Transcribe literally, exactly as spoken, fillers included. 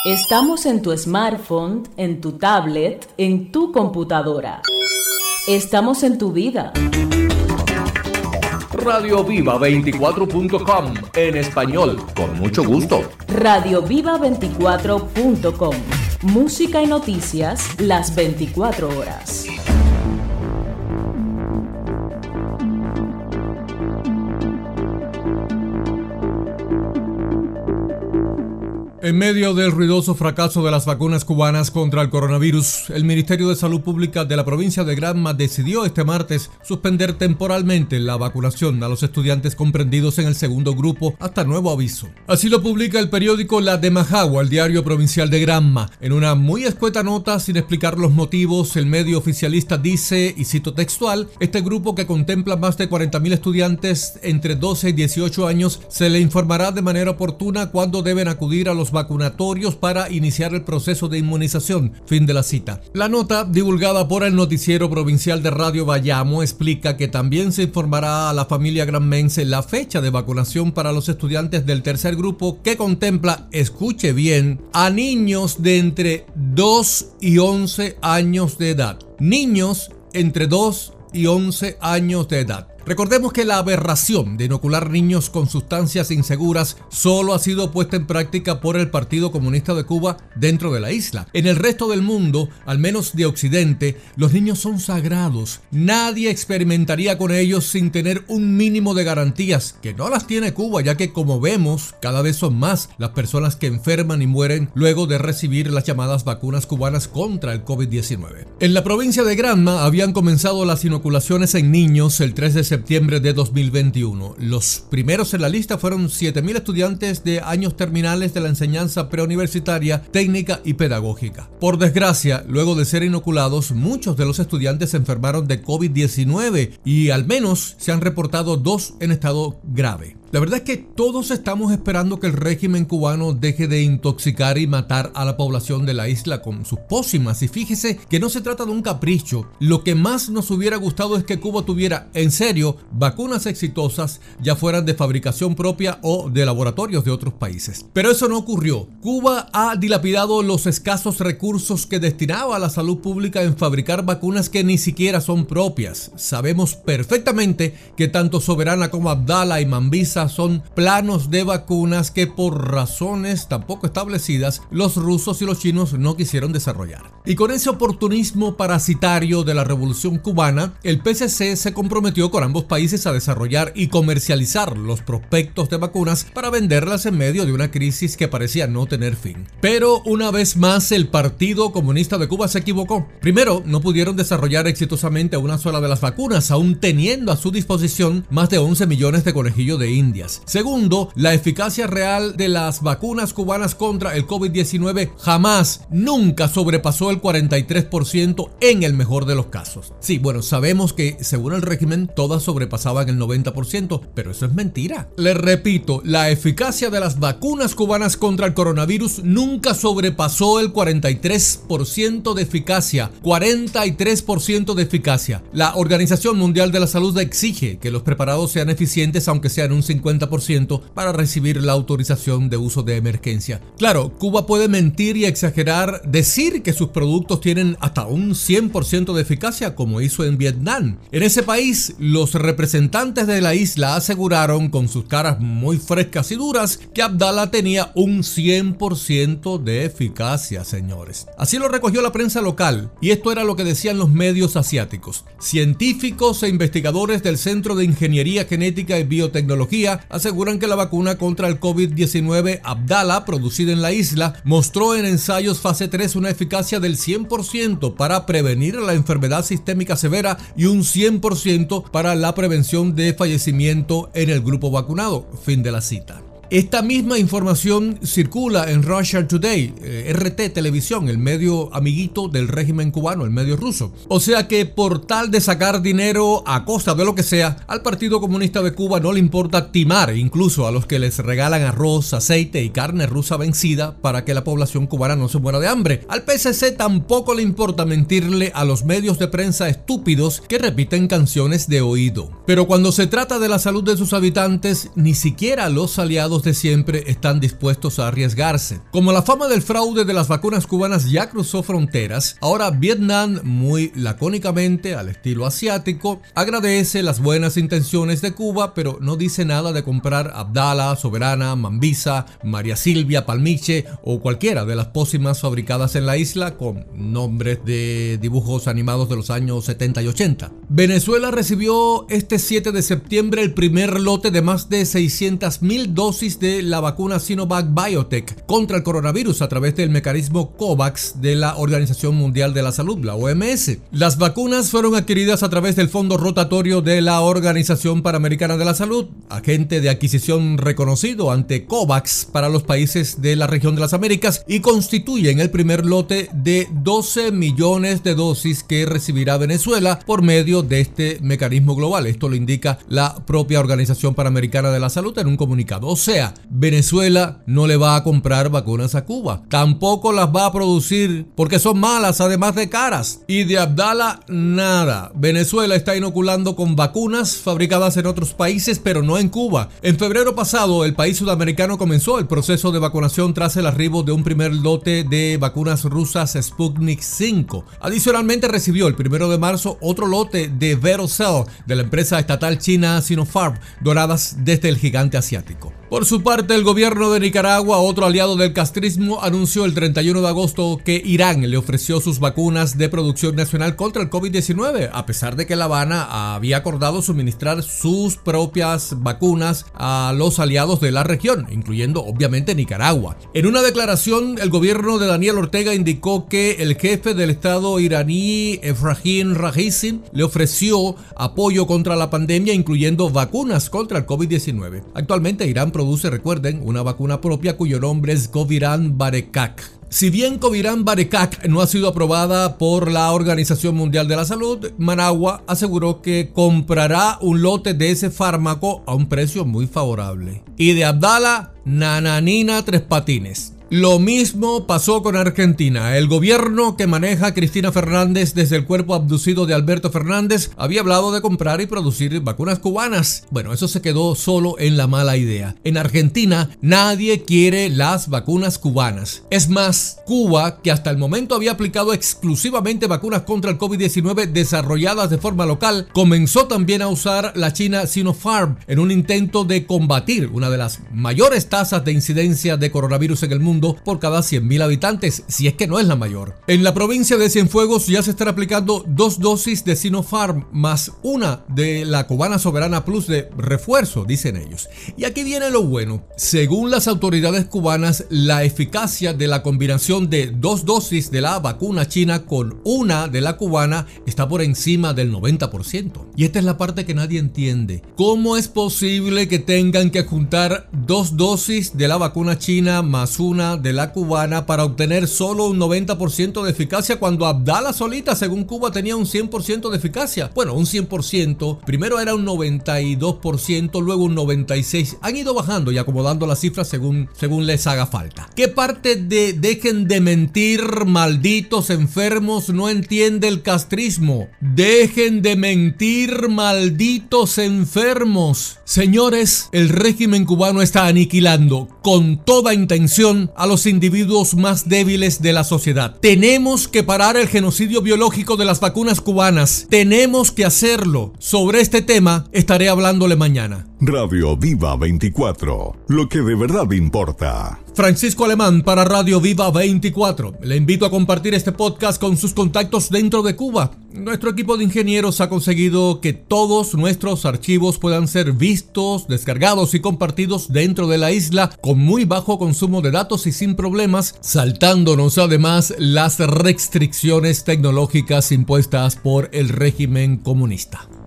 Estamos en tu smartphone, en tu tablet, en tu computadora. Estamos en tu vida. Radio Viva veinticuatro punto com en español, con mucho gusto. Radio Viva veinticuatro punto com. Música y noticias las veinticuatro horas. En medio del ruidoso fracaso de las vacunas cubanas contra el coronavirus, el Ministerio de Salud Pública de la provincia de Granma decidió este martes suspender temporalmente la vacunación a los estudiantes comprendidos en el segundo grupo hasta nuevo aviso. Así lo publica el periódico La de Majagua, el diario provincial de Granma. En una muy escueta nota, sin explicar los motivos, el medio oficialista dice, y cito textual, este grupo que contempla más de cuarenta mil estudiantes entre doce y dieciocho años se le informará de manera oportuna cuándo deben acudir a los vacunatorios para iniciar el proceso de inmunización. Fin de la cita. La nota, divulgada por el noticiero provincial de Radio Bayamo, explica que también se informará a la familia granmense la fecha de vacunación para los estudiantes del tercer grupo, que contempla, escuche bien, a niños de entre dos y once años de edad. Niños entre dos y once años de edad. Recordemos que la aberración de inocular niños con sustancias inseguras solo ha sido puesta en práctica por el Partido Comunista de Cuba dentro de la isla. En el resto del mundo, al menos de Occidente, los niños son sagrados. Nadie experimentaría con ellos sin tener un mínimo de garantías, que no las tiene Cuba, ya que, como vemos, cada vez son más las personas que enferman y mueren luego de recibir las llamadas vacunas cubanas contra el COVID diecinueve. En la provincia de Granma habían comenzado las inoculaciones en niños el tres de septiembre de dos mil veintiuno. Los primeros en la lista fueron siete mil estudiantes de años terminales de la enseñanza preuniversitaria, técnica y pedagógica. Por desgracia, luego de ser inoculados, muchos de los estudiantes se enfermaron de COVID diecinueve y al menos se han reportado dos en estado grave. La verdad es que todos estamos esperando que el régimen cubano deje de intoxicar y matar a la población de la isla con sus pócimas. Y fíjese que no se trata de un capricho. Lo que más nos hubiera gustado es que Cuba tuviera, en serio, vacunas exitosas, ya fueran de fabricación propia o de laboratorios de otros países. Pero eso no ocurrió. Cuba ha dilapidado los escasos recursos que destinaba a la salud pública en fabricar vacunas que ni siquiera son propias. Sabemos perfectamente que tanto Soberana como Abdala y Mambisa son planos de vacunas que por razones tampoco establecidas los rusos y los chinos no quisieron desarrollar. Y con ese oportunismo parasitario de la Revolución Cubana, el P C C se comprometió con ambos países a desarrollar y comercializar los prospectos de vacunas para venderlas en medio de una crisis que parecía no tener fin. Pero una vez más el Partido Comunista de Cuba se equivocó. Primero, no pudieron desarrollar exitosamente una sola de las vacunas, aún teniendo a su disposición más de once millones de conejillos de India. Segundo, la eficacia real de las vacunas cubanas contra el COVID diecinueve jamás, nunca sobrepasó el cuarenta y tres por ciento en el mejor de los casos. Sí, bueno, sabemos que según el régimen todas sobrepasaban el noventa por ciento, pero eso es mentira. Les repito, la eficacia de las vacunas cubanas contra el coronavirus nunca sobrepasó el cuarenta y tres por ciento de eficacia. cuarenta y tres por ciento de eficacia. La Organización Mundial de la Salud exige que los preparados sean eficientes, aunque sean un cincuenta por ciento, para recibir la autorización de uso de emergencia. Claro, Cuba puede mentir y exagerar, decir que sus productos tienen hasta un cien por ciento de eficacia, como hizo en Vietnam. En ese país, los representantes de la isla aseguraron con sus caras muy frescas y duras que Abdala tenía un cien por ciento de eficacia, señores. Así lo recogió la prensa local, y esto era lo que decían los medios asiáticos. Científicos e investigadores del Centro de Ingeniería Genética y Biotecnología aseguran que la vacuna contra el COVID diecinueve Abdala, producida en la isla, mostró en ensayos fase tres una eficacia del cien por ciento para prevenir la enfermedad sistémica severa y un cien por ciento para la prevención de fallecimiento en el grupo vacunado. Fin de la cita. Esta misma información circula en Russia Today, eh, R T Televisión, el medio amiguito del régimen cubano, el medio ruso. O sea que por tal de sacar dinero a costa de lo que sea, al Partido Comunista de Cuba no le importa timar incluso a los que les regalan arroz, aceite y carne rusa vencida para que la población cubana no se muera de hambre. Al P S C tampoco le importa mentirle a los medios de prensa estúpidos que repiten canciones de oído. Pero cuando se trata de la salud de sus habitantes, ni siquiera los aliados aliados de siempre están dispuestos a arriesgarse. Como la fama del fraude de las vacunas cubanas ya cruzó fronteras, ahora Vietnam, muy lacónicamente al estilo asiático, agradece las buenas intenciones de Cuba, pero no dice nada de comprar Abdala, Soberana, Mambisa, María Silvia, Palmiche o cualquiera de las pócimas fabricadas en la isla con nombres de dibujos animados de los años setenta y ochenta. Venezuela recibió este siete de septiembre el primer lote de más de seiscientas mil dosis de la vacuna Sinovac Biotech contra el coronavirus a través del mecanismo COVAX de la Organización Mundial de la Salud, la O M S. Las vacunas fueron adquiridas a través del fondo rotatorio de la Organización Panamericana de la Salud, agente de adquisición reconocido ante COVAX para los países de la región de las Américas, y constituyen el primer lote de doce millones de dosis que recibirá Venezuela por medio de este mecanismo global. Esto lo indica la propia Organización Panamericana de la Salud en un comunicado. O sea, Venezuela no le va a comprar vacunas a Cuba, tampoco las va a producir porque son malas, además de caras. Y de Abdala, nada. Venezuela está inoculando con vacunas fabricadas en otros países, pero no en Cuba. En febrero pasado, el país sudamericano comenzó el proceso de vacunación tras el arribo de un primer lote de vacunas rusas Sputnik cinco. Adicionalmente, recibió el primero de marzo otro lote de Verocell de la empresa estatal china Sinopharm, donadas desde el gigante asiático. Por su parte, el gobierno de Nicaragua, otro aliado del castrismo, anunció el treinta y uno de agosto que Irán le ofreció sus vacunas de producción nacional contra el COVID diecinueve, a pesar de que La Habana había acordado suministrar sus propias vacunas a los aliados de la región, incluyendo obviamente Nicaragua. En una declaración, el gobierno de Daniel Ortega indicó que el jefe del Estado iraní, Ebrahim Raisi, le ofreció apoyo contra la pandemia, incluyendo vacunas contra el COVID diecinueve. Actualmente, Irán produce, recuerden, una vacuna propia cuyo nombre es Coviran Barekak. Si bien Coviran Barekak no ha sido aprobada por la Organización Mundial de la Salud, Managua aseguró que comprará un lote de ese fármaco a un precio muy favorable. Y de Abdala, nananina tres patines. Lo mismo pasó con Argentina. El gobierno que maneja Cristina Fernández desde el cuerpo abducido de Alberto Fernández había hablado de comprar y producir vacunas cubanas. Bueno, eso se quedó solo en la mala idea. En Argentina nadie quiere las vacunas cubanas. Es más, Cuba, que hasta el momento había aplicado exclusivamente vacunas contra el COVID diecinueve desarrolladas de forma local, comenzó también a usar la china Sinopharm en un intento de combatir una de las mayores tasas de incidencia de coronavirus en el mundo por cada cien mil habitantes, si es que no es la mayor. En la provincia de Cienfuegos ya se están aplicando dos dosis de Sinopharm más una de la cubana Soberana Plus de refuerzo, dicen ellos. Y aquí viene lo bueno. Según las autoridades cubanas, la eficacia de la combinación de dos dosis de la vacuna china con una de la cubana está por encima del noventa por ciento. Y esta es la parte que nadie entiende. ¿Cómo es posible que tengan que juntar dos dosis de la vacuna china más una de la cubana para obtener solo un noventa por ciento de eficacia cuando Abdala solita, según Cuba, tenía un cien por ciento de eficacia? Bueno, un cien por ciento, primero era un noventa y dos por ciento, luego un noventa y seis por ciento. Han ido bajando y acomodando las cifras según, según les haga falta. ¿Qué parte de dejen de mentir, malditos enfermos, no entiende el castrismo? Dejen de mentir, malditos enfermos. Señores, el régimen cubano está aniquilando con toda intención a los individuos más débiles de la sociedad. Tenemos que parar el genocidio biológico de las vacunas cubanas. Tenemos que hacerlo. Sobre este tema estaré hablándole mañana. Radio Viva veinticuatro, lo que de verdad importa. Francisco Alemán para Radio Viva veinticuatro. Le invito a compartir este podcast con sus contactos dentro de Cuba. Nuestro equipo de ingenieros ha conseguido que todos nuestros archivos puedan ser vistos, descargados y compartidos dentro de la isla con muy bajo consumo de datos y sin problemas, saltándonos además las restricciones tecnológicas impuestas por el régimen comunista.